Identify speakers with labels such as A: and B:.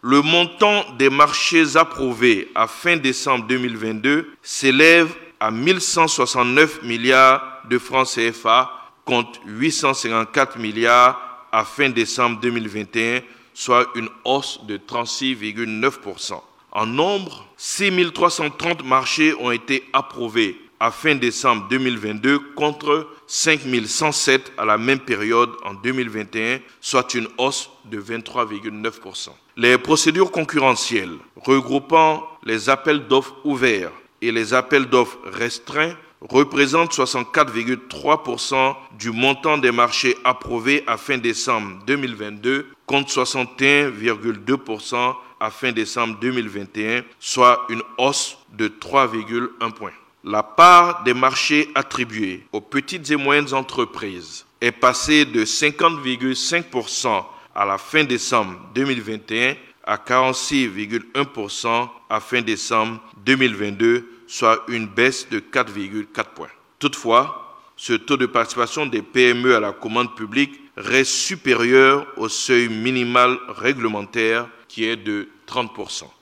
A: Le montant des marchés approuvés à fin décembre 2022 s'élève à 1169 milliards de francs CFA contre 854 milliards à fin décembre 2021, soit une hausse de 36,9%. En nombre, 6 330 marchés ont été approuvés à fin décembre 2022 contre 5 107 à la même période en 2021, soit une hausse de 23,9%. Les procédures concurrentielles regroupant les appels d'offres ouverts et les appels d'offres restreints représentent 64,3% du montant des marchés approuvés à fin décembre 2022 contre 61,2% à fin décembre 2021, soit une hausse de 3,1 points. La part des marchés attribués aux petites et moyennes entreprises est passée de 50,5% à la fin décembre 2021 à 46,1% à fin décembre 2022, soit une baisse de 4,4 points. Toutefois, ce taux de participation des PME à la commande publique reste supérieur au seuil minimal réglementaire qui est de 30%.